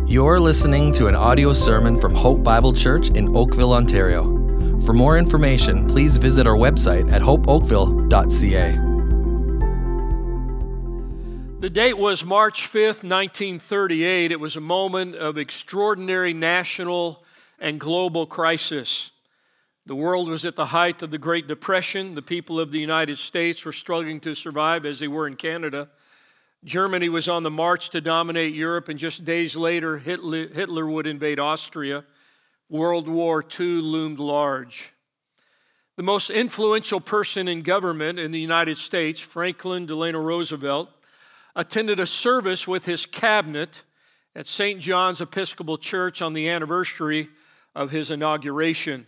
You're listening to an audio sermon from Hope Bible Church in Oakville, Ontario. For more information, please visit our website at hopeoakville.ca. The date was March 5th, 1938. It was a moment of extraordinary national and global crisis. The world was at the height of the Great Depression. The people of the United States were struggling to survive as they were in Canada. Germany was on the march to dominate Europe, and just days later, Hitler would invade Austria. World War II loomed large. The most influential person in government in the United States, Franklin Delano Roosevelt, attended a service with his cabinet at St. John's Episcopal Church on the anniversary of his inauguration.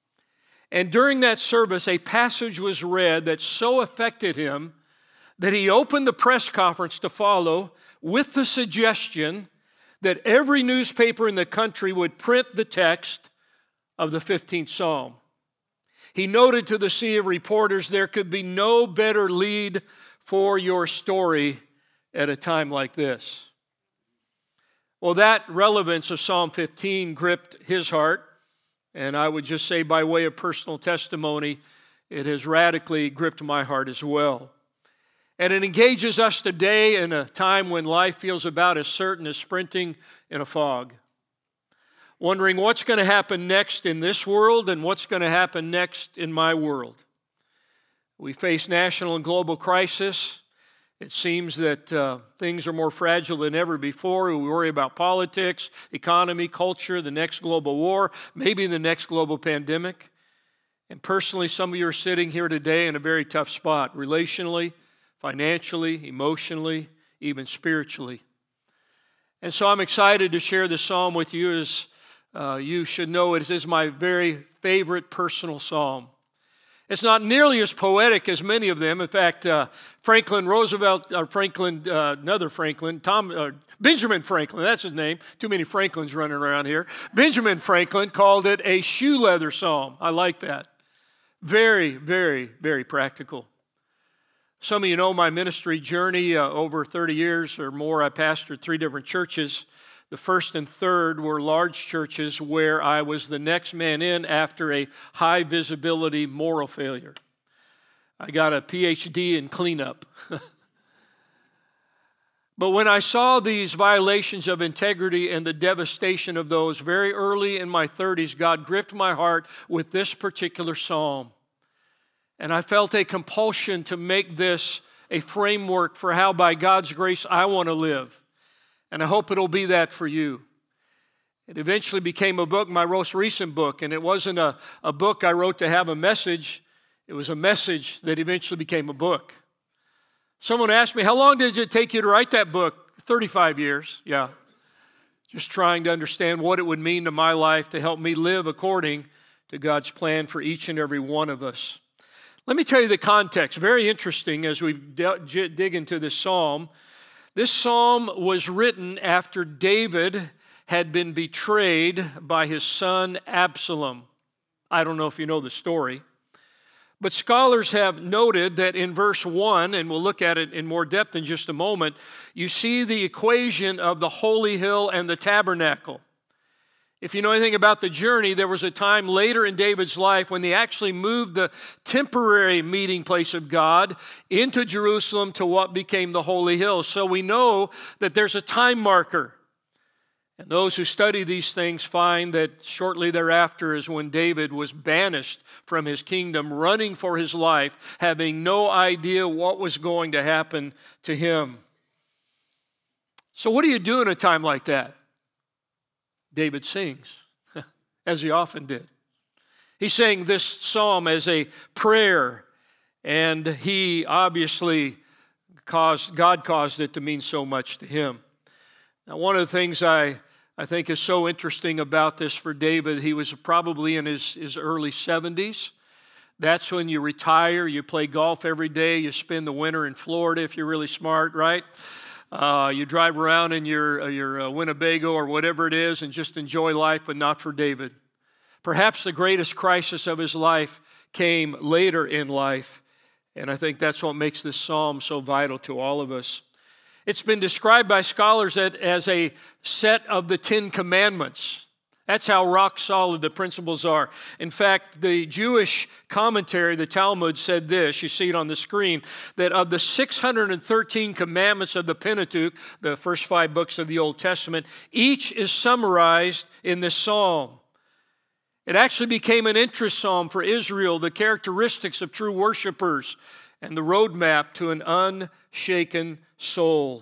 And during that service, a passage was read that so affected him that he opened the press conference to follow with the suggestion that every newspaper in the country would print the text of the 15th Psalm. He noted to the sea of reporters, there could be no better lead for your story at a time like this. Well, that relevance of Psalm 15 gripped his heart, and I would just say by way of personal testimony, it has radically gripped my heart as well. And it engages us today in a time when life feels about as certain as sprinting in a fog. Wondering what's going to happen next in this world and what's going to happen next in my world. We face national and global crisis. It seems that things are more fragile than ever before. We worry about politics, economy, culture, the next global war, maybe the next global pandemic. And personally, some of you are sitting here today in a very tough spot, relationally, financially, emotionally, even spiritually. And so I'm excited to share this psalm with you. As you should know, it is my very favorite personal psalm. It's not nearly as poetic as many of them. In fact, Benjamin Franklin, that's his name. Too many Franklins running around here. Benjamin Franklin called it a shoe leather psalm. I like that. Very, very, very practical. Some of you know my ministry journey. Over 30 years or more, I pastored 3 different churches. The first and third were large churches where I was the next man in after a high visibility moral failure. I got a PhD in cleanup. But when I saw these violations of integrity and the devastation of those very early in my 30s, God gripped my heart with this particular psalm. And I felt a compulsion to make this a framework for how, by God's grace, I want to live. And I hope it'll be that for you. It eventually became a book, my most recent book, and it wasn't a book I wrote to have a message. It was a message that eventually became a book. Someone asked me, how long did it take you to write that book? 35 years, yeah. Just trying to understand what it would mean to my life to help me live according to God's plan for each and every one of us. Let me tell you the context. Very interesting as we dig into this psalm. This psalm was written after David had been betrayed by his son Absalom. I don't know if you know the story. But scholars have noted that in verse 1, and we'll look at it in more depth in just a moment, you see the equation of the holy hill and the tabernacle. If you know anything about the journey, there was a time later in David's life when they actually moved the temporary meeting place of God into Jerusalem to what became the Holy Hill. So we know that there's a time marker. And those who study these things find that shortly thereafter is when David was banished from his kingdom, running for his life, having no idea what was going to happen to him. So what do you do in a time like that? David sings, as he often did. He sang this psalm as a prayer, and he obviously God caused it to mean so much to him. Now, one of the things I think is so interesting about this for David, he was probably in his early 70s. That's when you retire, you play golf every day, you spend the winter in Florida if you're really smart, right? You drive around in your Winnebago or whatever it is and just enjoy life, but not for David. Perhaps the greatest crisis of his life came later in life, and I think that's what makes this psalm so vital to all of us. It's been described by scholars as a set of the 10 Commandments. That's how rock solid the principles are. In fact, the Jewish commentary, the Talmud, said this, you see it on the screen, that of the 613 commandments of the Pentateuch, the first 5 books of the Old Testament, each is summarized in this psalm. It actually became an interest psalm for Israel, the characteristics of true worshipers, and the roadmap to an unshaken soul.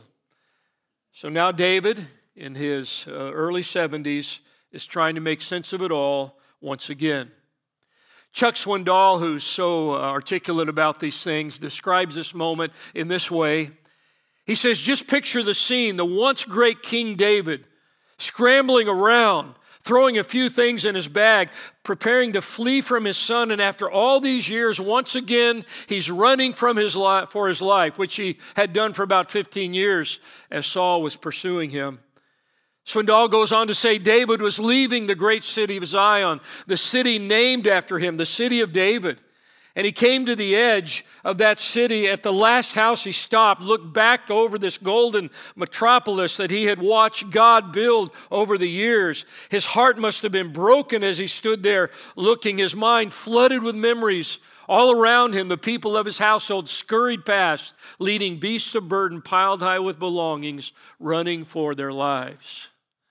So now David, in his early 70s, is trying to make sense of it all once again. Chuck Swindoll, who's so articulate about these things, describes this moment in this way. He says, just picture the scene, the once great King David scrambling around, throwing a few things in his bag, preparing to flee from his son, and after all these years, once again, he's running from for his life, which he had done for about 15 years as Saul was pursuing him. Swindoll goes on to say David was leaving the great city of Zion, the city named after him, the city of David. And he came to the edge of that city. At the last house he stopped, looked back over this golden metropolis that he had watched God build over the years. His heart must have been broken as he stood there looking, his mind flooded with memories. All around him, the people of his household scurried past, leading beasts of burden piled high with belongings, running for their lives.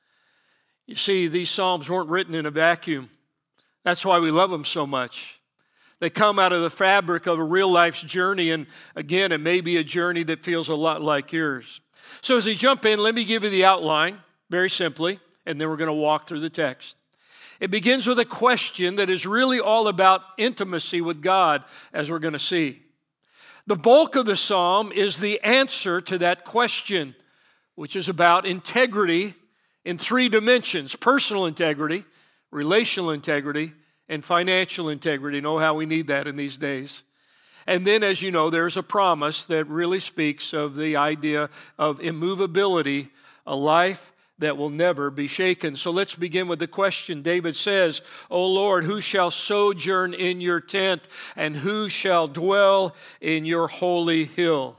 You see, these Psalms weren't written in a vacuum. That's why we love them so much. They come out of the fabric of a real life's journey, and again, it may be a journey that feels a lot like yours. So as we jump in, let me give you the outline, very simply, and then we're going to walk through the text. It begins with a question that is really all about intimacy with God, as we're going to see. The bulk of the psalm is the answer to that question, which is about integrity in 3 dimensions: personal integrity, relational integrity, and financial integrity. You know how we need that in these days. And then, as you know, there's a promise that really speaks of the idea of immovability, a life that will never be shaken. So let's begin with the question. David says, O Lord, who shall sojourn in your tent, and who shall dwell in your holy hill?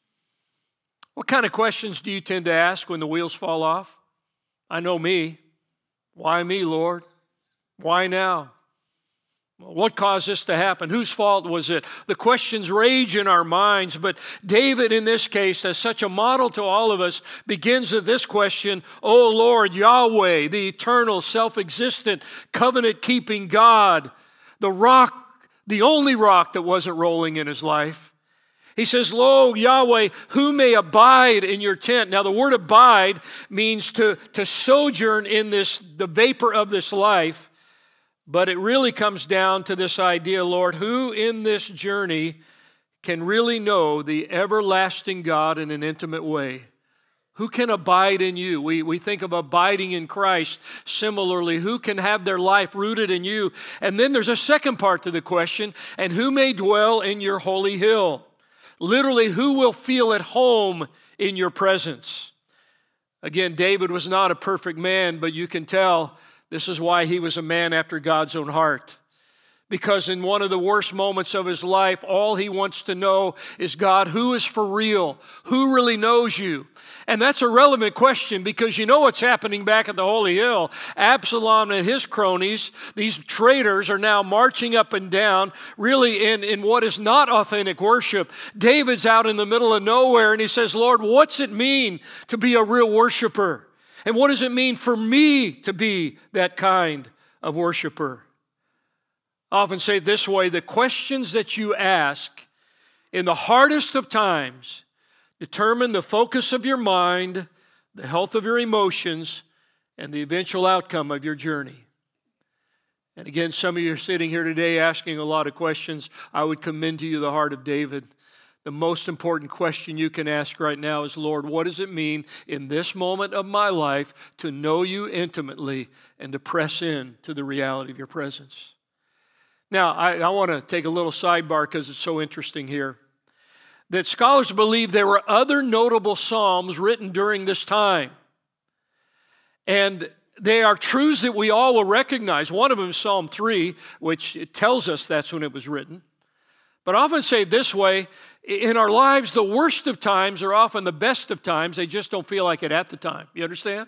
What kind of questions do you tend to ask when the wheels fall off? I know me. Why me, Lord? Why now? What caused this to happen? Whose fault was it? The questions rage in our minds, but David in this case, as such a model to all of us, begins with this question, O Lord, Yahweh, the eternal, self-existent, covenant-keeping God, the rock, the only rock that wasn't rolling in his life. He says, Lo, Yahweh, who may abide in your tent? Now, the word abide means to sojourn in the vapor of this life. But it really comes down to this idea, Lord, who in this journey can really know the everlasting God in an intimate way? Who can abide in you? We think of abiding in Christ. Similarly, who can have their life rooted in you? And then there's a second part to the question, and who may dwell in your holy hill? Literally, who will feel at home in your presence? Again, David was not a perfect man, but you can tell this is why he was a man after God's own heart. Because in one of the worst moments of his life, all he wants to know is, God, who is for real? Who really knows you? And that's a relevant question because you know what's happening back at the Holy Hill. Absalom and his cronies, these traitors, are now marching up and down, really in what is not authentic worship. David's out in the middle of nowhere and he says, Lord, what's it mean to be a real worshiper? And what does it mean for me to be that kind of worshiper? I often say it this way, the questions that you ask in the hardest of times determine the focus of your mind, the health of your emotions, and the eventual outcome of your journey. And again, some of you are sitting here today asking a lot of questions. I would commend to you the heart of David. The most important question you can ask right now is, Lord, what does it mean in this moment of my life to know you intimately and to press in to the reality of your presence? Now, I want to take a little sidebar because it's so interesting here. That scholars believe there were other notable psalms written during this time. And they are truths that we all will recognize. One of them is Psalm 3, which tells us that's when it was written. But I often say it this way, in our lives, the worst of times are often the best of times. They just don't feel like it at the time. You understand?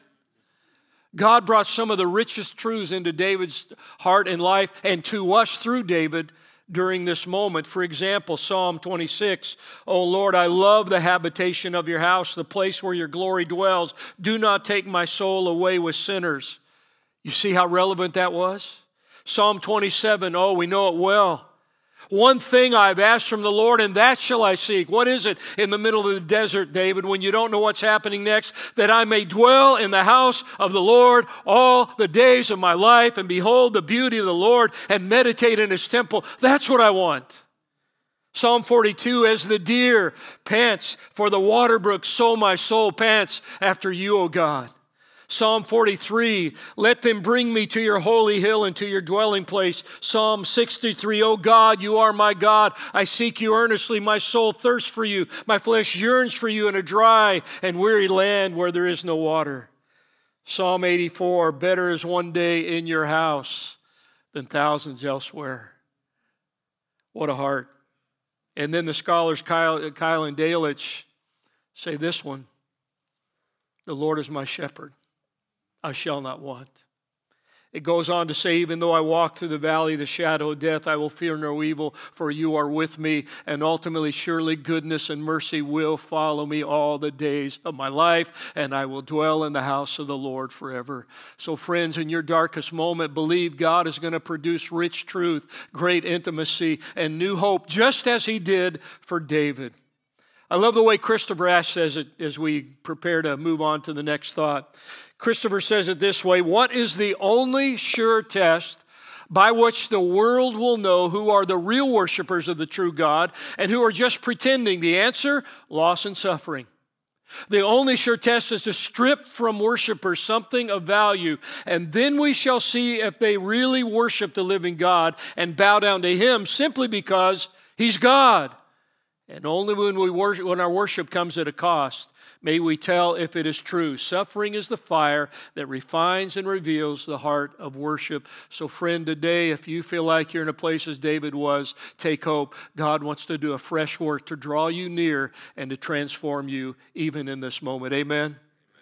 God brought some of the richest truths into David's heart and life and to us through David during this moment. For example, Psalm 26, "O Lord, I love the habitation of your house, the place where your glory dwells. Do not take my soul away with sinners." You see how relevant that was? Psalm 27, oh, we know it well. "One thing I've asked from the Lord, and that shall I seek." What is it in the middle of the desert, David, when you don't know what's happening next? "That I may dwell in the house of the Lord all the days of my life, and behold the beauty of the Lord, and meditate in his temple." That's what I want. Psalm 42, "As the deer pants for the water brook, so my soul pants after you, O God." Psalm 43, "Let them bring me to your holy hill and to your dwelling place." Psalm 63, "O God, you are my God. I seek you earnestly. My soul thirsts for you. My flesh yearns for you in a dry and weary land where there is no water." Psalm 84, "Better is one day in your house than thousands elsewhere." What a heart. And then the scholars Kyle and Delitzsch say this one, "The Lord is my shepherd. I shall not want." It goes on to say, "Even though I walk through the valley of the shadow of death, I will fear no evil, for you are with me." And ultimately, "Surely goodness and mercy will follow me all the days of my life, and I will dwell in the house of the Lord forever." So friends, in your darkest moment, believe God is going to produce rich truth, great intimacy, and new hope, just as he did for David. I love the way Christopher Ash says it as we prepare to move on to the next thought. Christopher says it this way, "What is the only sure test by which the world will know who are the real worshipers of the true God and who are just pretending?" The answer, loss and suffering. The only sure test is to strip from worshipers something of value, and then we shall see if they really worship the living God and bow down to him simply because he's God. And only when our worship comes at a cost may we tell if it is true. Suffering is the fire that refines and reveals the heart of worship. So friend, today, if you feel like you're in a place as David was, take hope. God wants to do a fresh work to draw you near and to transform you even in this moment. Amen?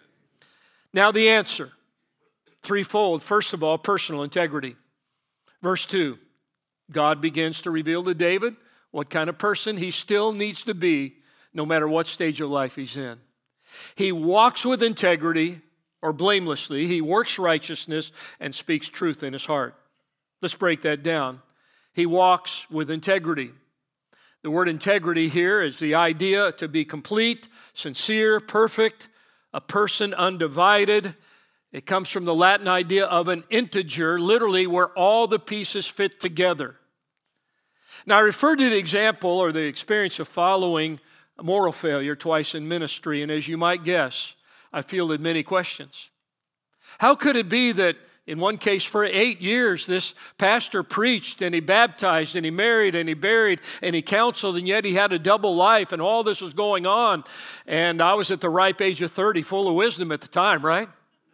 Now the answer, threefold. First of all, personal integrity. Verse 2, God begins to reveal to David what kind of person he still needs to be no matter what stage of life he's in. He walks with integrity or blamelessly. He works righteousness and speaks truth in his heart. Let's break that down. He walks with integrity. The word integrity here is the idea to be complete, sincere, perfect, a person undivided. It comes from the Latin idea of an integer, literally where all the pieces fit together. Now, I referred to the example or the experience of following moral failure twice in ministry, and as you might guess, I fielded many questions. How could it be that in one case for 8 years this pastor preached and he baptized and he married and he buried and he counseled, and yet he had a double life and all this was going on, and I was at the ripe age of 30, full of wisdom at the time, right?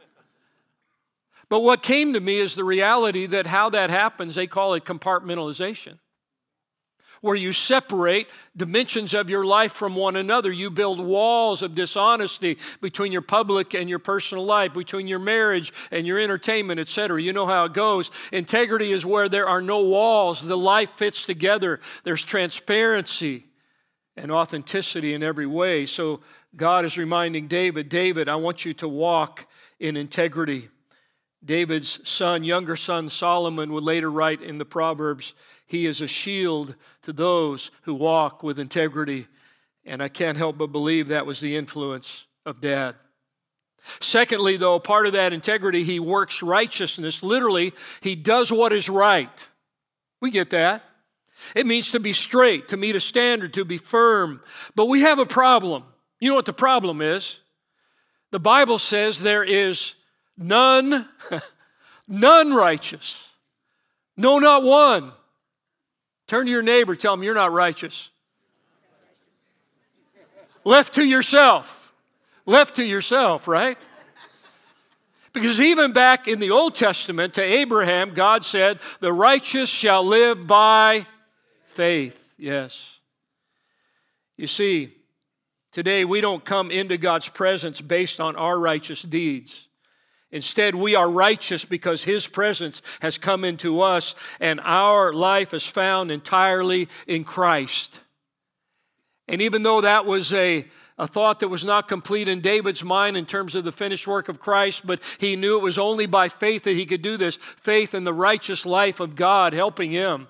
But what came to me is the reality that how that happens, they call it compartmentalization, where you separate dimensions of your life from one another. You build walls of dishonesty between your public and your personal life, between your marriage and your entertainment, etc. You know how it goes. Integrity is where there are no walls. The life fits together. There's transparency and authenticity in every way. So God is reminding David, David, I want you to walk in integrity. David's son, younger son Solomon, would later write in the Proverbs, he is a shield to those who walk with integrity. And I can't help but believe that was the influence of Dad. Secondly, though, part of that integrity, he works righteousness. Literally, he does what is right. We get that. It means to be straight, to meet a standard, to be firm. But we have a problem. You know what the problem is? The Bible says there is none righteous. No, not one. Turn to your neighbor, tell him you're not righteous. Left to yourself. Left to yourself, right? Because even back in the Old Testament to Abraham, God said, the righteous shall live by faith. Yes. You see, today we don't come into God's presence based on our righteous deeds. Instead, we are righteous because His presence has come into us, and our life is found entirely in Christ. And even though that was a thought that was not complete in David's mind in terms of the finished work of Christ, but he knew it was only by faith that he could do this, faith in the righteous life of God helping him.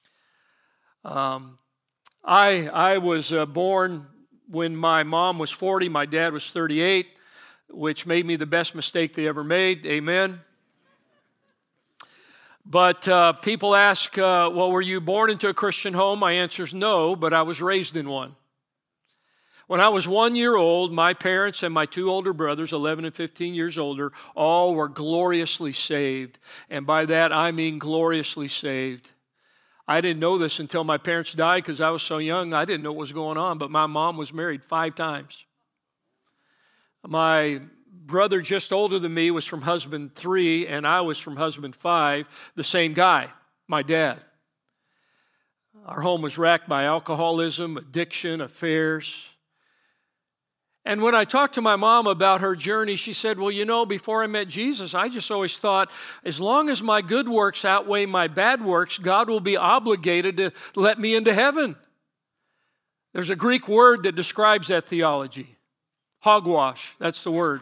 I was born when my mom was 40, my dad was 38, which made me the best mistake they ever made. Amen. But people ask, well, were you born into a Christian home? My answer is no, but I was raised in one. When I was 1 year old, my parents and my two older brothers, 11 and 15 years older, all were gloriously saved. And by that, I mean gloriously saved. I didn't know this until my parents died because I was so young. I didn't know what was going on, but my mom was married 5 times. My brother just older than me was from husband 3, and I was from husband 5, the same guy, my dad. Our home was racked by alcoholism, addiction, affairs. And when I talked to my mom about her journey, she said, well, you know, before I met Jesus, I just always thought, as long as my good works outweigh my bad works, God will be obligated to let me into heaven. There's a Greek word that describes that theology. Hogwash, that's the word.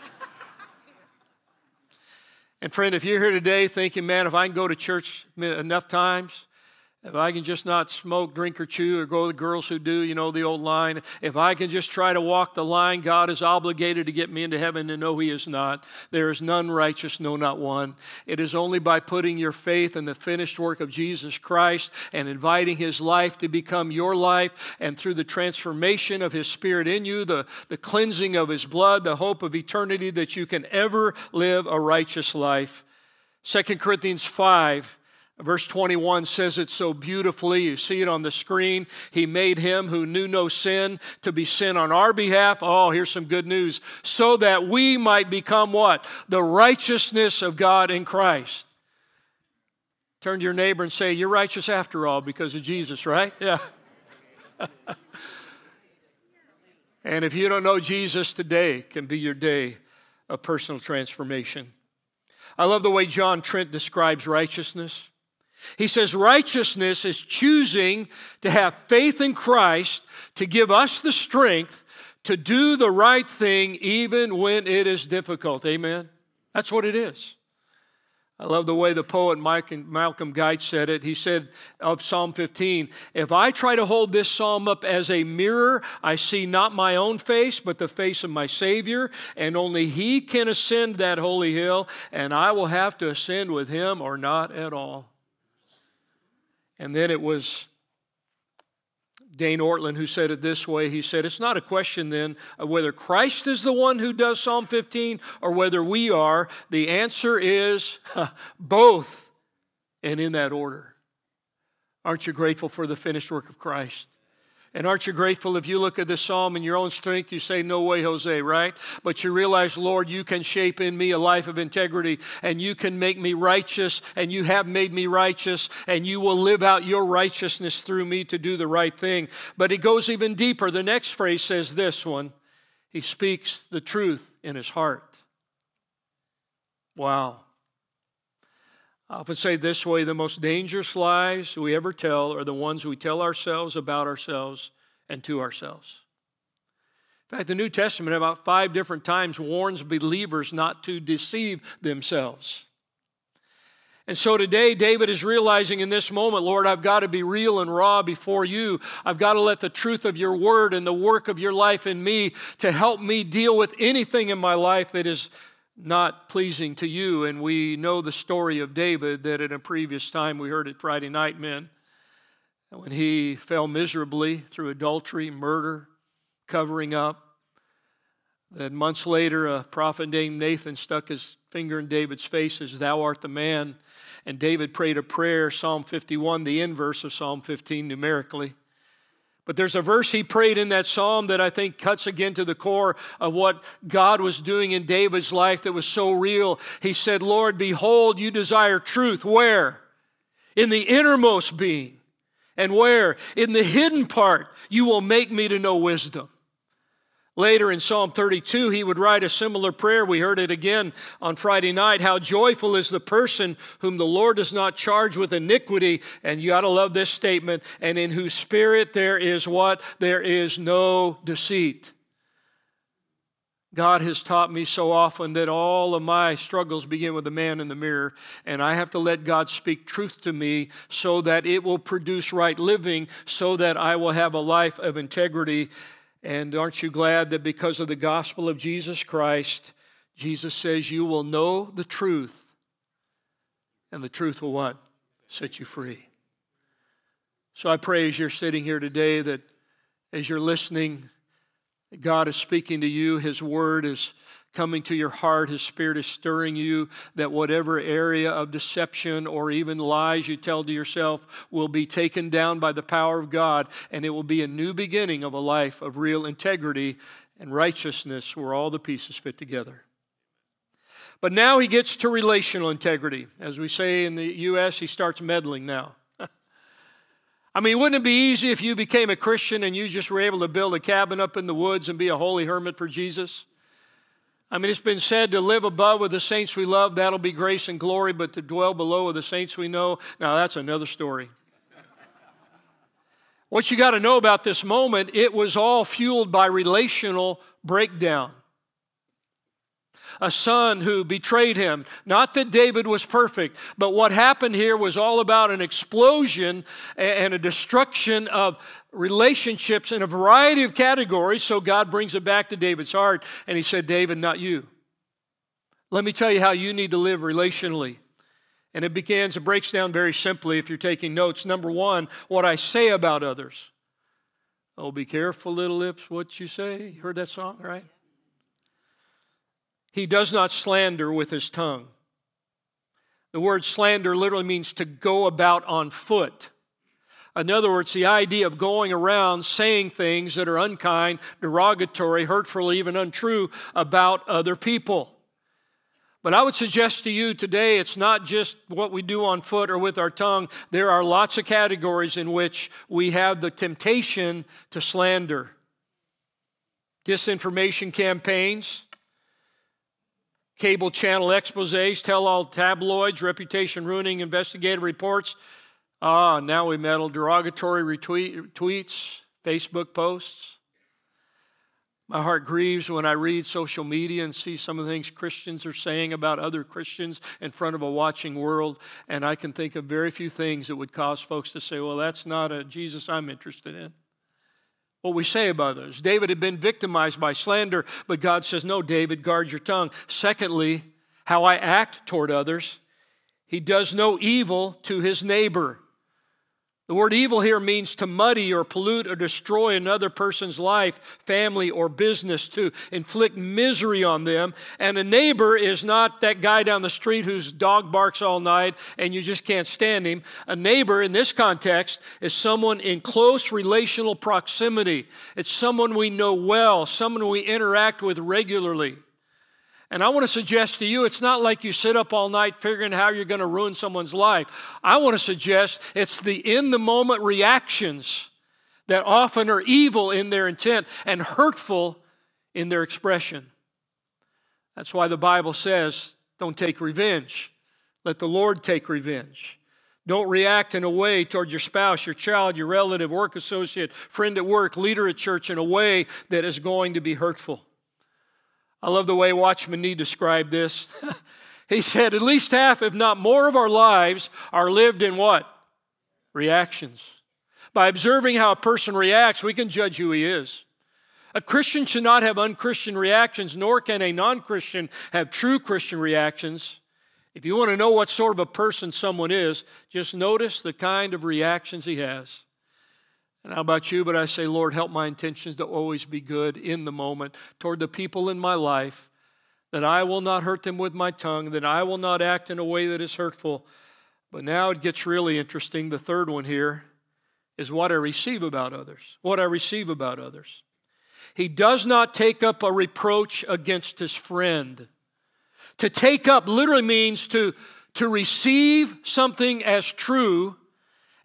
And friend, if you're here today thinking, man, if I can go to church enough times, if I can just not smoke, drink, or chew, or go with the girls who do, you know, the old line. If I can just try to walk the line, God is obligated to get me into heaven, and no, He is not. There is none righteous, no, not one. It is only by putting your faith in the finished work of Jesus Christ and inviting His life to become your life, and through the transformation of His Spirit in you, the cleansing of His blood, the hope of eternity, that you can ever live a righteous life. 2 Corinthians 5, Verse 21 says it so beautifully. You see it on the screen. He made Him who knew no sin to be sin on our behalf. Oh, here's some good news. So that we might become what? The righteousness of God in Christ. Turn to your neighbor and say, you're righteous after all because of Jesus, right? Yeah. And if you don't know Jesus, today can be your day of personal transformation. I love the way John Trent describes righteousness. He says righteousness is choosing to have faith in Christ to give us the strength to do the right thing even when it is difficult. Amen? That's what it is. I love the way the poet Malcolm Guite said it. He said of Psalm 15, if I try to hold this psalm up as a mirror, I see not my own face, but the face of my Savior, and only He can ascend that holy hill, and I will have to ascend with Him or not at all. And then it was Dane Ortland who said it this way. He said, it's not a question then of whether Christ is the one who does Psalm 15 or whether we are. The answer is both, and in that order. Aren't you grateful for the finished work of Christ? And aren't you grateful if you look at this psalm in your own strength, you say, no way, Jose, right? But you realize, Lord, you can shape in me a life of integrity, and you can make me righteous, and you have made me righteous, and you will live out your righteousness through me to do the right thing. But it goes even deeper. The next phrase says this one, He speaks the truth in His heart. Wow. I often say this way, the most dangerous lies we ever tell are the ones we tell ourselves about ourselves and to ourselves. In fact, the New Testament about 5 different times warns believers not to deceive themselves. And so today, David is realizing in this moment, Lord, I've got to be real and raw before you. I've got to let the truth of your word and the work of your life in me to help me deal with anything in my life that is not pleasing to you. And we know the story of David that at a previous time we heard it Friday night, men. When he fell miserably through adultery, murder, covering up. That months later, a prophet named Nathan stuck his finger in David's face as thou art the man. And David prayed a prayer, Psalm 51, the inverse of Psalm 15 numerically. But there's a verse he prayed in that psalm that I think cuts again to the core of what God was doing in David's life that was so real. He said, Lord, behold, you desire truth. Where? In the innermost being. And where? In the hidden part, you will make me to know wisdom. Later in Psalm 32, he would write a similar prayer. We heard it again on Friday night. How joyful is the person whom the Lord does not charge with iniquity. And you ought to love this statement. And in whose spirit there is what? There is no deceit. God has taught me so often that all of my struggles begin with the man in the mirror, and I have to let God speak truth to me so that it will produce right living, so that I will have a life of integrity. And aren't you glad that because of the gospel of Jesus Christ, Jesus says you will know the truth, and the truth will what? Set you free. So I pray as you're sitting here today that as you're listening, God is speaking to you. His word is coming to your heart. His Spirit is stirring you, that whatever area of deception or even lies you tell to yourself will be taken down by the power of God, and it will be a new beginning of a life of real integrity and righteousness where all the pieces fit together. But now he gets to relational integrity. As we say in the U.S., he starts meddling now. I mean, wouldn't it be easy if you became a Christian and you just were able to build a cabin up in the woods and be a holy hermit for Jesus? I mean, it's been said to live above with the saints we love, that'll be grace and glory, but to dwell below with the saints we know, now that's another story. What you got to know about this moment, it was all fueled by relational breakdown. A son who betrayed him. Not that David was perfect, but what happened here was all about an explosion and a destruction of relationships in a variety of categories. So God brings it back to David's heart, and he said, David, not you. Let me tell you how you need to live relationally. And it breaks down very simply if you're taking notes. Number one, what I say about others. Oh, be careful, little lips, what you say. You heard that song, right? He does not slander with his tongue. The word slander literally means to go about on foot. In other words, the idea of going around saying things that are unkind, derogatory, hurtful, even untrue about other people. But I would suggest to you today, it's not just what we do on foot or with our tongue. There are lots of categories in which we have the temptation to slander. Disinformation campaigns, cable channel exposés, tell-all tabloids, reputation-ruining investigative reports. Now we meddle derogatory tweets, Facebook posts. My heart grieves when I read social media and see some of the things Christians are saying about other Christians in front of a watching world, and I can think of very few things that would cause folks to say, well, that's not a Jesus I'm interested in. What we say about others. David had been victimized by slander, but God says, no, David, guard your tongue. Secondly, how I act toward others. He does no evil to his neighbor. The word evil here means to muddy or pollute or destroy another person's life, family, or business, to inflict misery on them. And a neighbor is not that guy down the street whose dog barks all night and you just can't stand him. A neighbor in this context is someone in close relational proximity. It's someone we know well, someone we interact with regularly. And I want to suggest to you, it's not like you sit up all night figuring how you're going to ruin someone's life. I want to suggest it's the in-the-moment reactions that often are evil in their intent and hurtful in their expression. That's why the Bible says, don't take revenge. Let the Lord take revenge. Don't react in a way toward your spouse, your child, your relative, work associate, friend at work, leader at church in a way that is going to be hurtful. I love the way Watchman Nee described this. He said, at least half, if not more, of our lives are lived in what? Reactions. By observing how a person reacts, we can judge who he is. A Christian should not have unchristian reactions, nor can a non-Christian have true Christian reactions. If you want to know what sort of a person someone is, just notice the kind of reactions he has. And how about you? But I say, Lord, help my intentions to always be good in the moment toward the people in my life, that I will not hurt them with my tongue, that I will not act in a way that is hurtful. But now it gets really interesting. The third one here is what I receive about others. What I receive about others. He does not take up a reproach against his friend. To take up literally means to receive something as true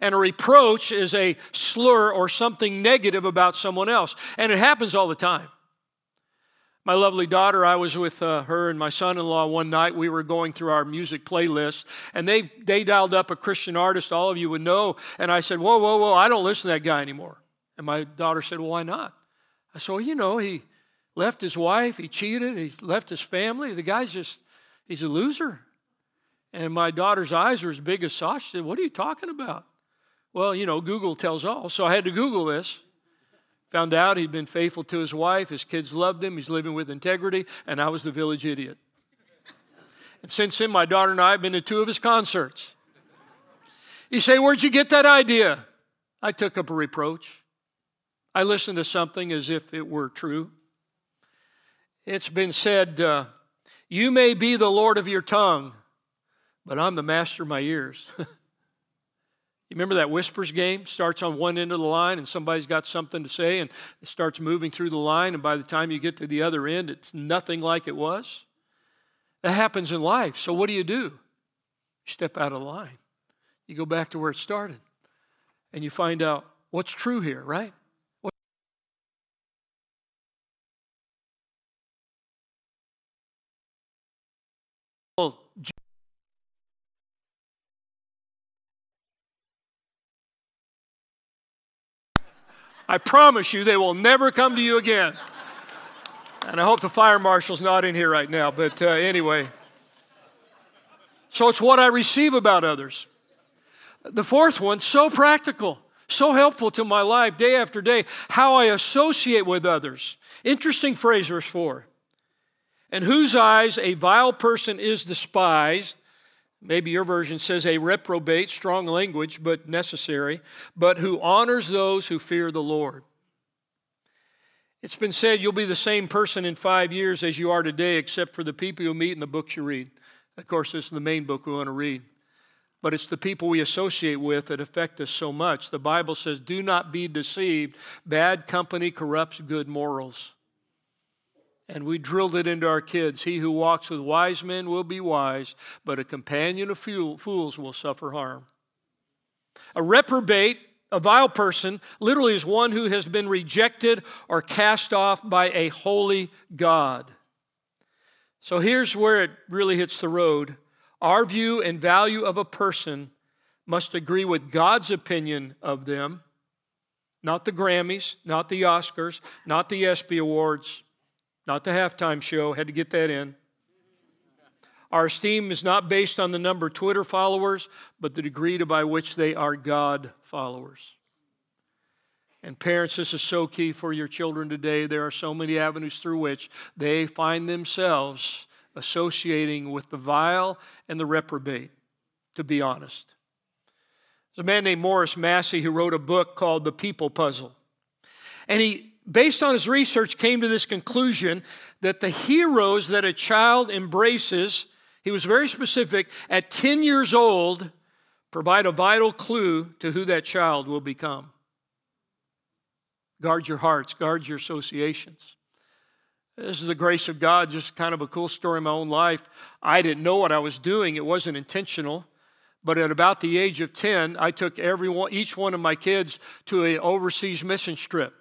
And a reproach is a slur or something negative about someone else. And it happens all the time. My lovely daughter, I was with her and my son-in-law one night. We were going through our music playlist, and they dialed up a Christian artist all of you would know. And I said, whoa, I don't listen to that guy anymore. And my daughter said, well, why not? I said, well, you know, he left his wife, he cheated, he left his family. The guy's he's a loser. And my daughter's eyes were as big as sauce. She said, what are you talking about? Well, you know, Google tells all. So I had to Google this. Found out he'd been faithful to his wife. His kids loved him. He's living with integrity. And I was the village idiot. And since then, my daughter and I have been to 2 of his concerts. You say, where'd you get that idea? I took up a reproach. I listened to something as if it were true. It's been said, you may be the Lord of your tongue, but I'm the master of my ears. You remember that whispers game? Starts on one end of the line and somebody's got something to say and it starts moving through the line, and by the time you get to the other end, it's nothing like it was. That happens in life. So what do? You step out of the line. You go back to where it started and you find out what's true here, right? I promise you they will never come to you again. And I hope the fire marshal's not in here right now, but anyway. So it's what I receive about others. The fourth one, so practical, so helpful to my life day after day, how I associate with others. Interesting phrase, verse 4. In whose eyes a vile person is despised. Maybe your version says a reprobate, strong language, but necessary, but who honors those who fear the Lord. It's been said you'll be the same person in 5 years as you are today, except for the people you meet and the books you read. Of course, this is the main book we want to read. But it's the people we associate with that affect us so much. The Bible says, do not be deceived. Bad company corrupts good morals. And we drilled it into our kids. He who walks with wise men will be wise, but a companion of fools will suffer harm. A reprobate, a vile person, literally is one who has been rejected or cast off by a holy God. So here's where it really hits the road. Our view and value of a person must agree with God's opinion of them, not the Grammys, not the Oscars, not the ESPY Awards, not the halftime show. Had to get that in. Our esteem is not based on the number of Twitter followers, but the degree by which they are God followers. And parents, this is so key for your children today. There are so many avenues through which they find themselves associating with the vile and the reprobate, to be honest. There's a man named Morris Massey who wrote a book called The People Puzzle. And he, based on his research, came to this conclusion that the heroes that a child embraces, he was very specific, at 10 years old, provide a vital clue to who that child will become. Guard your hearts, guard your associations. This is the grace of God, just kind of a cool story in my own life. I didn't know what I was doing. It wasn't intentional. But at about the age of 10, I took each one of my kids to an overseas mission trip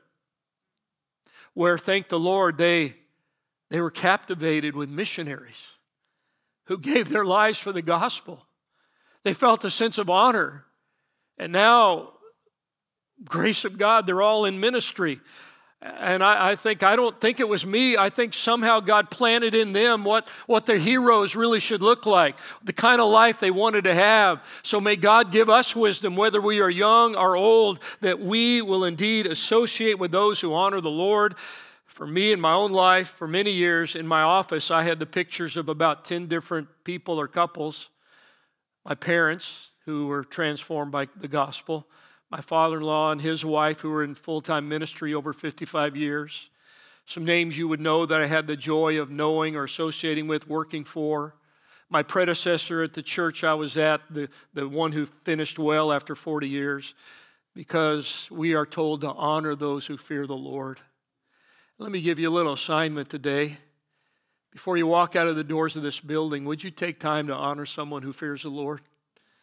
where, thank the Lord, they were captivated with missionaries who gave their lives for the gospel. They felt a sense of honor. And now, grace of God, they're all in ministry. And I don't think it was me. I think somehow God planted in them what their heroes really should look like, the kind of life they wanted to have. So may God give us wisdom, whether we are young or old, that we will indeed associate with those who honor the Lord. For me in my own life, for many years in my office, I had the pictures of about 10 different people or couples. My parents, who were transformed by the gospel. My father-in-law and his wife, who were in full-time ministry over 55 years. Some names you would know that I had the joy of knowing or associating with, working for. My predecessor at the church I was at, the one who finished well after 40 years, because we are told to honor those who fear the Lord. Let me give you a little assignment today. Before you walk out of the doors of this building, would you take time to honor someone who fears the Lord?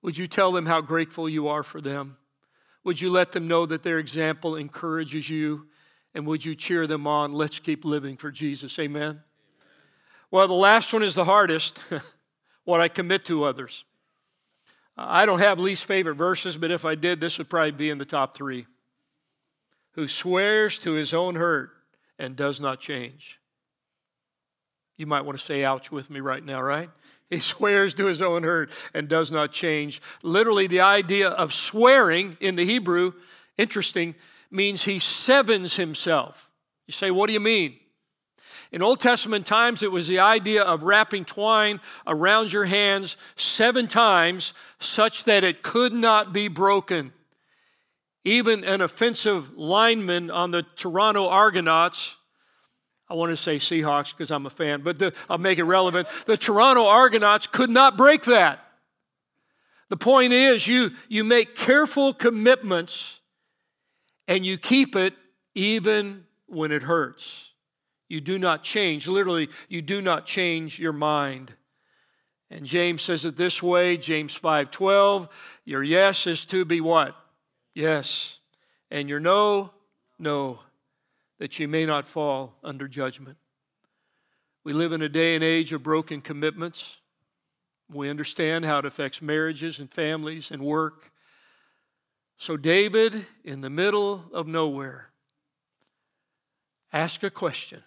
Would you tell them how grateful you are for them? Would you let them know that their example encourages you? And would you cheer them on? Let's keep living for Jesus. Amen? Well, the last one is the hardest. What I commit to others. I don't have least favorite verses, but if I did, this would probably be in the top 3. Who swears to his own hurt and does not change. You might want to say ouch with me right now, right? He swears to his own hurt and does not change. Literally, the idea of swearing in the Hebrew, interesting, means he sevens himself. You say, what do you mean? In Old Testament times, it was the idea of wrapping twine around your hands 7 times such that it could not be broken. Even an offensive lineman on the Toronto Argonauts, I want to say Seahawks because I'm a fan, but I'll make it relevant. The Toronto Argonauts could not break that. The point is you make careful commitments and you keep it even when it hurts. You do not change. Literally, you do not change your mind. And James says it this way, James 5:12, your yes is to be what? Yes. And your no, no, that you may not fall under judgment. We live in a day and age of broken commitments. We understand how it affects marriages and families and work. So David, in the middle of nowhere, asked a question.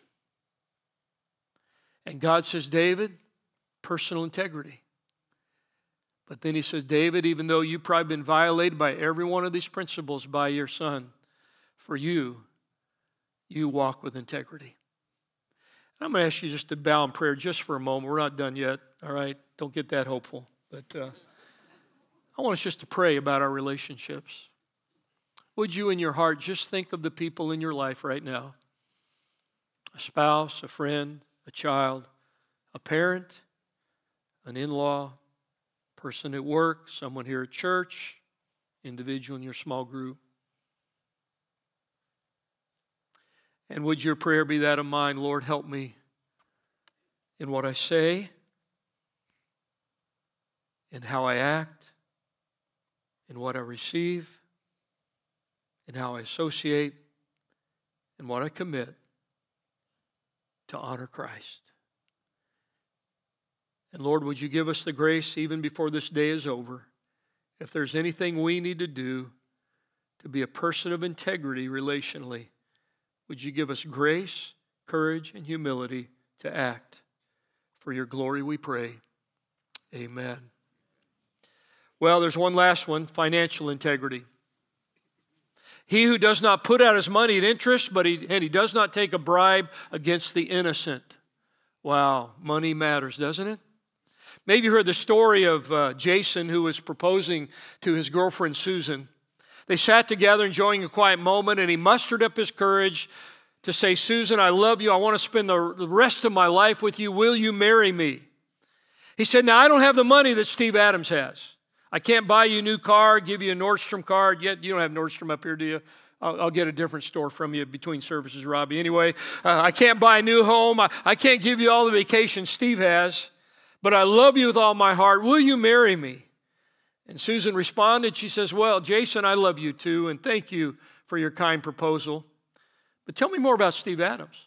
And God says, David, personal integrity. But then he says, David, even though you've probably been violated by every one of these principles by your son, for you walk with integrity. And I'm going to ask you just to bow in prayer just for a moment. We're not done yet, all right? Don't get that hopeful. But I want us just to pray about our relationships. Would you in your heart just think of the people in your life right now? A spouse, a friend, a child, a parent, an in-law, person at work, someone here at church, individual in your small group. And would your prayer be that of mine? Lord, help me in what I say, in how I act, in what I receive, in how I associate, and what I commit to honor Christ. And Lord, would you give us the grace even before this day is over, if there's anything we need to do to be a person of integrity relationally, would you give us grace, courage, and humility to act? For your glory we pray. Amen. Well, there's one last one, financial integrity. He who does not put out his money at interest, and he does not take a bribe against the innocent. Wow, money matters, doesn't it? Maybe you heard the story of Jason, who was proposing to his girlfriend Susan. They sat together enjoying a quiet moment, and he mustered up his courage to say, Susan, I love you. I want to spend the rest of my life with you. Will you marry me? He said, now I don't have the money that Steve Adams has. I can't buy you a new car, give you a Nordstrom card. Yet you don't have Nordstrom up here, do you? I'll get a different store from you between services, Robbie. Anyway, I can't buy a new home. I can't give you all the vacations Steve has. But I love you with all my heart. Will you marry me? And Susan responded. She says, well, Jason, I love you too, and thank you for your kind proposal. But tell me more about Steve Adams.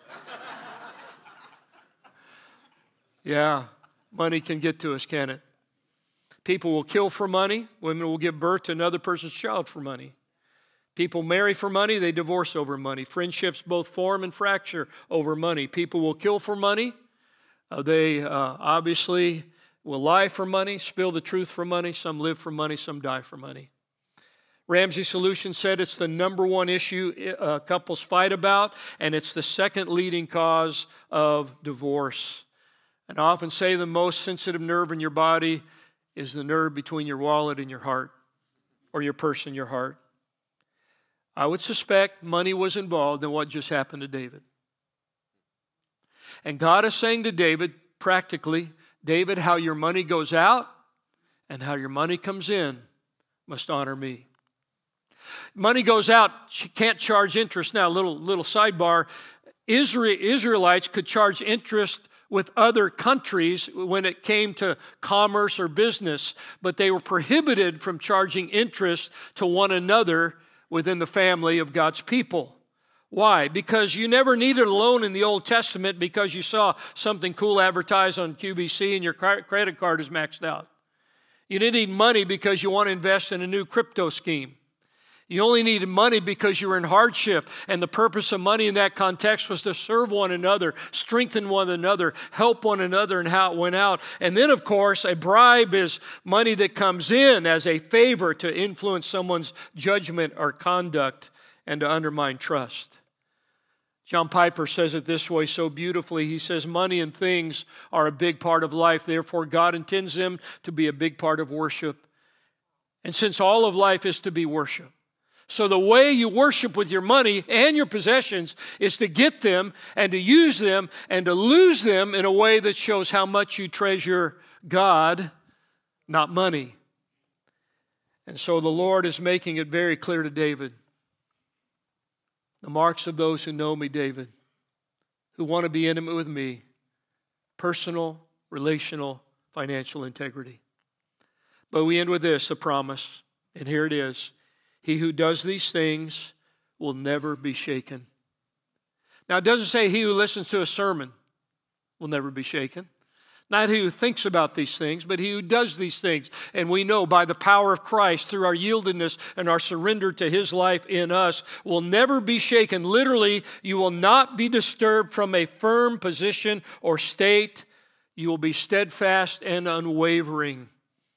Yeah, money can get to us, can it? People will kill for money. Women will give birth to another person's child for money. People marry for money. They divorce over money. Friendships both form and fracture over money. People will kill for money. They obviously will lie for money, spill the truth for money. Some live for money, some die for money. Ramsey Solutions said it's the number one issue couples fight about, and it's the second leading cause of divorce. And I often say the most sensitive nerve in your body is the nerve between your wallet and your heart, or your purse and your heart. I would suspect money was involved in what just happened to David. And God is saying to David, practically, David, how your money goes out and how your money comes in must honor me. Money goes out, you can't charge interest. Now, little sidebar, Israelites could charge interest with other countries when it came to commerce or business, but they were prohibited from charging interest to one another within the family of God's people. Why? Because you never needed a loan in the Old Testament because you saw something cool advertised on QVC and your credit card is maxed out. You didn't need money because you want to invest in a new crypto scheme. You only needed money because you were in hardship, and the purpose of money in that context was to serve one another, strengthen one another, help one another, and how it went out. And then, of course, a bribe is money that comes in as a favor to influence someone's judgment or conduct and to undermine trust. John Piper says it this way so beautifully. He says, money and things are a big part of life. Therefore, God intends them to be a big part of worship. And since all of life is to be worship, so the way you worship with your money and your possessions is to get them and to use them and to lose them in a way that shows how much you treasure God, not money. And so the Lord is making it very clear to David. The marks of those who know me, David, who want to be intimate with me, personal, relational, financial integrity. But we end with this, a promise, and here it is. He who does these things will never be shaken. Now, it doesn't say he who listens to a sermon will never be shaken. Not he who thinks about these things, but he who does these things. And we know by the power of Christ, through our yieldedness and our surrender to his life in us, will never be shaken. Literally, you will not be disturbed from a firm position or state. You will be steadfast and unwavering.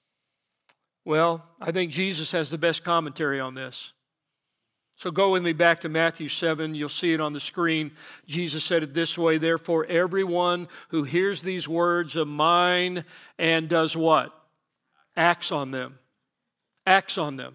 Well, I think Jesus has the best commentary on this. So go with me back to Matthew 7. You'll see it on the screen. Jesus said it this way, therefore everyone who hears these words of mine and does what? Acts on them. Acts on them.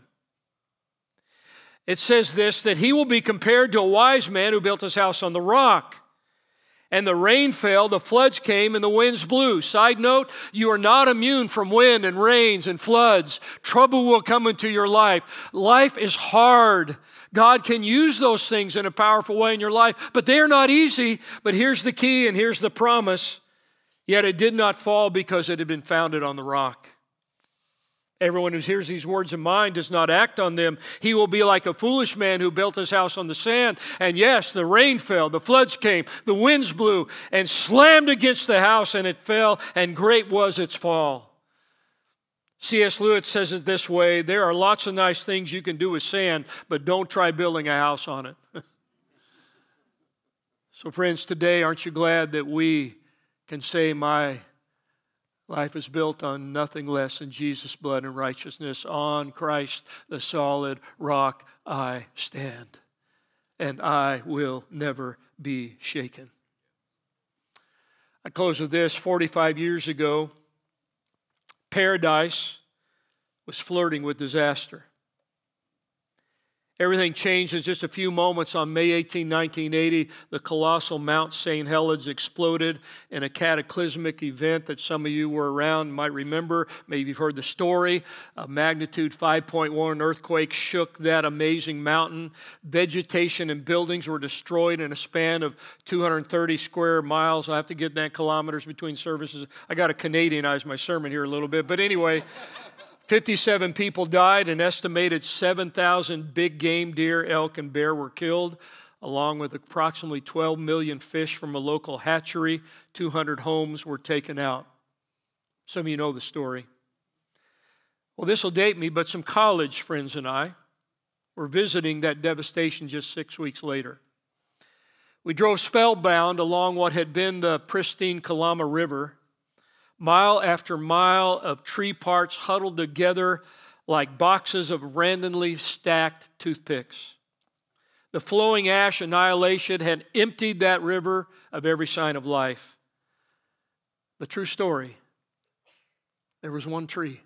It says this, that he will be compared to a wise man who built his house on the rock. And the rain fell, the floods came, and the winds blew. Side note, you are not immune from wind and rains and floods. Trouble will come into your life. Life is hard. God can use those things in a powerful way in your life, but they are not easy. But here's the key and here's the promise. Yet it did not fall because it had been founded on the rock. Everyone who hears these words of mine does not act on them. He will be like a foolish man who built his house on the sand. And yes, the rain fell, the floods came, the winds blew and slammed against the house, and it fell, and great was its fall. C.S. Lewis says it this way, there are lots of nice things you can do with sand, but don't try building a house on it. So friends, today, aren't you glad that we can say my life is built on nothing less than Jesus' blood and righteousness. On Christ, the solid rock, I stand, and I will never be shaken. I close with this. 45 years ago, paradise was flirting with disaster. Everything changed in just a few moments on May 18, 1980. The colossal Mount St. Helens exploded in a cataclysmic event that some of you were around might remember. Maybe you've heard the story. A magnitude 5.1 earthquake shook that amazing mountain. Vegetation and buildings were destroyed in a span of 230 square miles. I have to get that kilometers between services. I got to Canadianize my sermon here a little bit. But anyway, 57 people died. An estimated 7,000 big game deer, elk, and bear were killed, along with approximately 12 million fish from a local hatchery. 200 homes were taken out. Some of you know the story. Well, this will date me, but some college friends and I were visiting that devastation just 6 weeks later. We drove spellbound along what had been the pristine Kalama River. Mile after mile of tree parts huddled together like boxes of randomly stacked toothpicks. The flowing ash annihilation had emptied that river of every sign of life. The true story, there was one tree.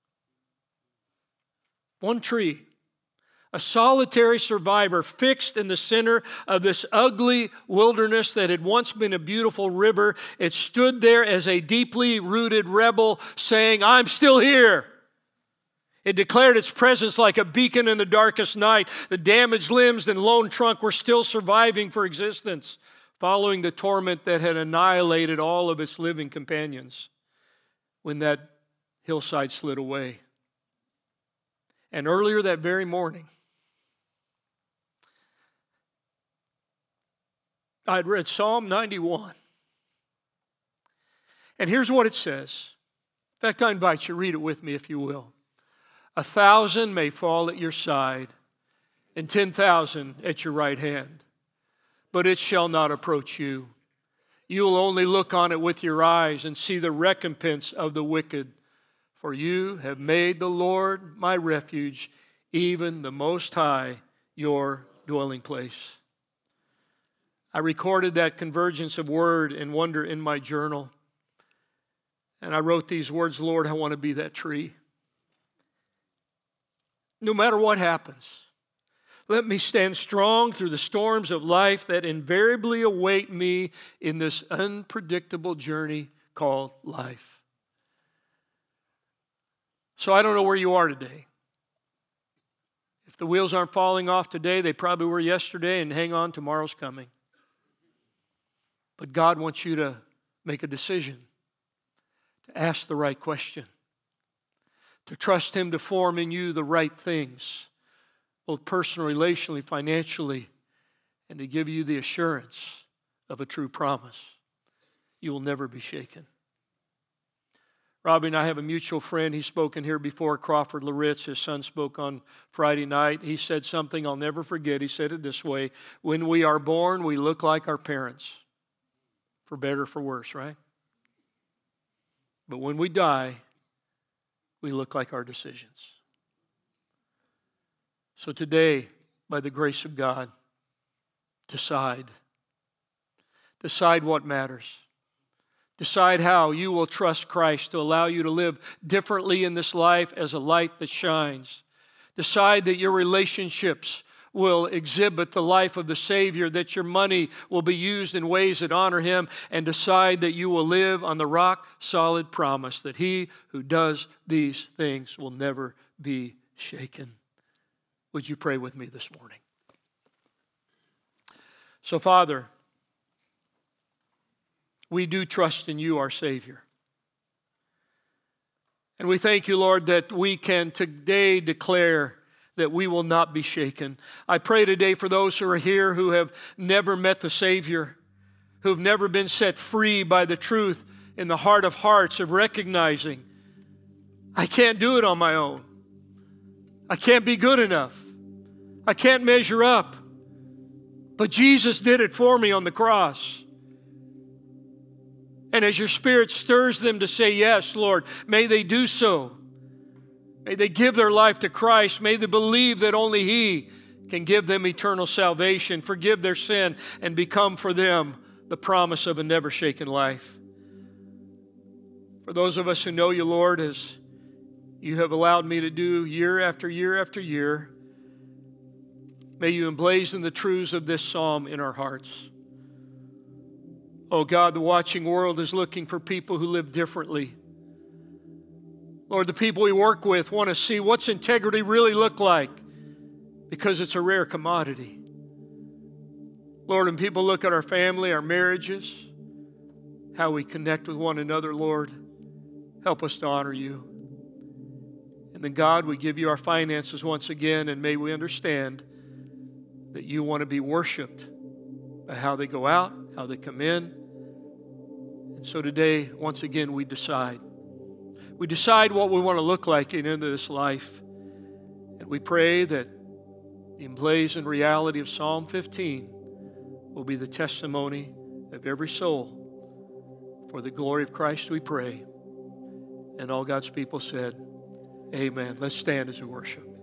One tree. A solitary survivor fixed in the center of this ugly wilderness that had once been a beautiful river. It stood there as a deeply rooted rebel saying, I'm still here. It declared its presence like a beacon in the darkest night. The damaged limbs and lone trunk were still surviving for existence. following the torment that had annihilated all of its living companions when that hillside slid away. And earlier that very morning, I'd read Psalm 91. And here's what it says. In fact, I invite you to read it with me if you will. 1,000 may fall at your side, and 10,000 at your right hand, but it shall not approach you. You will only look on it with your eyes and see the recompense of the wicked. For you have made the Lord my refuge, even the Most High, your dwelling place. I recorded that convergence of word and wonder in my journal. And I wrote these words, Lord, I want to be that tree. No matter what happens, let me stand strong through the storms of life that invariably await me in this unpredictable journey called life. So I don't know where you are today. If the wheels aren't falling off today, they probably were yesterday, and hang on, tomorrow's coming. But God wants you to make a decision, to ask the right question, to trust Him to form in you the right things, both personally, relationally, financially, and to give you the assurance of a true promise. You will never be shaken. Robbie and I have a mutual friend. He's spoken here before, Crawford Loritz. His son spoke on Friday night. He said something I'll never forget. He said it this way: when we are born, we look like our parents, for better or for worse, right? But when we die, we look like our decisions. So today, by the grace of God, decide. Decide what matters. Decide how you will trust Christ to allow you to live differently in this life as a light that shines. Decide that your relationships will exhibit the life of the Savior, that your money will be used in ways that honor Him, and decide that you will live on the rock-solid promise that He who does these things will never be shaken. Would you pray with me this morning? So, Father, we do trust in You, our Savior. And we thank You, Lord, that we can today declare that we will not be shaken. I pray today for those who are here who have never met the Savior, who have never been set free by the truth in the heart of hearts of recognizing, I can't do it on my own. I can't be good enough. I can't measure up. But Jesus did it for me on the cross. And as Your Spirit stirs them to say, yes, Lord, may they do so. May they give their life to Christ. May they believe that only He can give them eternal salvation, forgive their sin, and become for them the promise of a never shaken life. For those of us who know You, Lord, as You have allowed me to do year after year after year, may You emblazon the truths of this psalm in our hearts. Oh God, the watching world is looking for people who live differently. Lord, the people we work with want to see what's integrity really look like, because it's a rare commodity. Lord, when people look at our family, our marriages, how we connect with one another, Lord, help us to honor You. And then, God, we give You our finances once again, and may we understand that You want to be worshiped by how they go out, how they come in. And so today, once again, we decide. We decide what we want to look like in into this life. And we pray that the emblazoned reality of Psalm 15 will be the testimony of every soul. For the glory of Christ we pray. And all God's people said, amen. Let's stand as we worship.